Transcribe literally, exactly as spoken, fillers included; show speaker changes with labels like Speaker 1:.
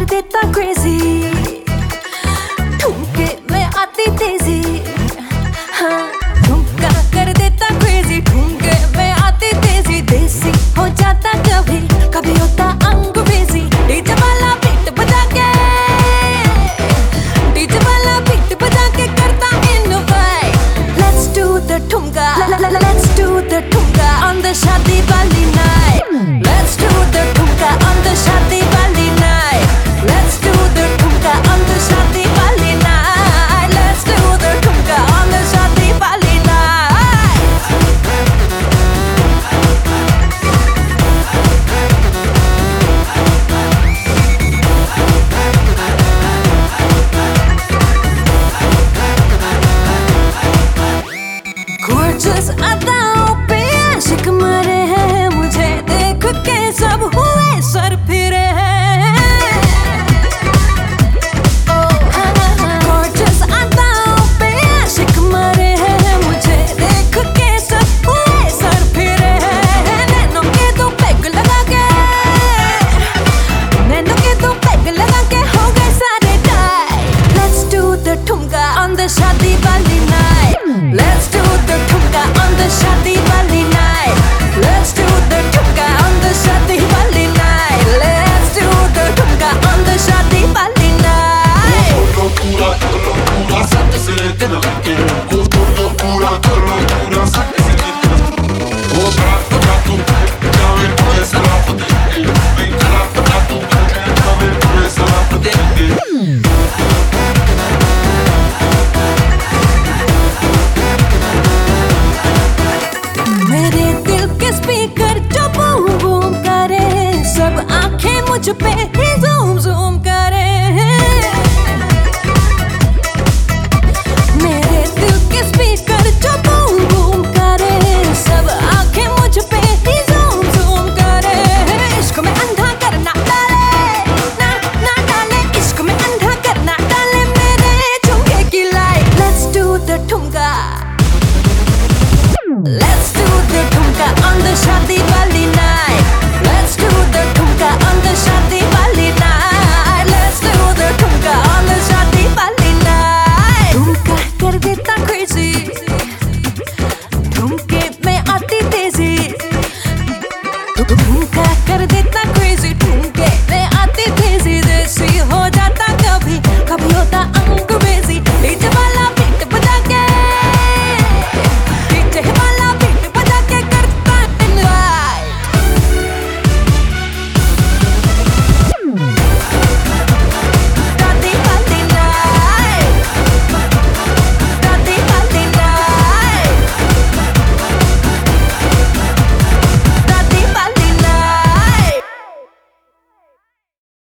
Speaker 1: देता क्रेजी, ठुमके में आती तेजी। हाँ, ठुमका कर देता क्रेजी, ठुमके में आती तेजी। देसी हो जाता कभी, कभी होता अंग्रेजी। डीजे वाला बीट बजा के, डीजे वाला बीट बजा के करता इनवाइट। Let's do the ठुमका, let's do the ठुमका on the शादी वाली night। Let's do the ठुमका on the शादी वाली night। Let's do the ठुमका on the शादी वाली night। Let's do the ठुमका on the शादी वाली night। Gorgeous अदाओं पे आशिक मरे हैं, मुझे देख के सब हुए सर फिरे हैं। Gorgeous अदाओं पे आशिक मरे हैं, मुझे देख के सब हुए सर फिरे हैं। नैनों के दो पैग लगा के, नैनों के दो पैग लगा के हो गए सारे डाई। Let's do the ठुमका on the शादी वाली night। Let's do the ठुमका on the शादी वाली night। Let's do the ठुमका on the शादी वाली night। Let's do the ठुमका on the शादी वाली night।
Speaker 2: Pura, pura, pura, सट से दिल लगे। वो पूरा पूरा पूरा पूरा सट से दिल। वो रात रात तू जावे पूरे सलाम दे। मैं रात रात तू जावे पूरे सलाम दे।
Speaker 1: मेरे दिल के स्पीकर जो बूम बूम करे, सब आंखें मुझ पे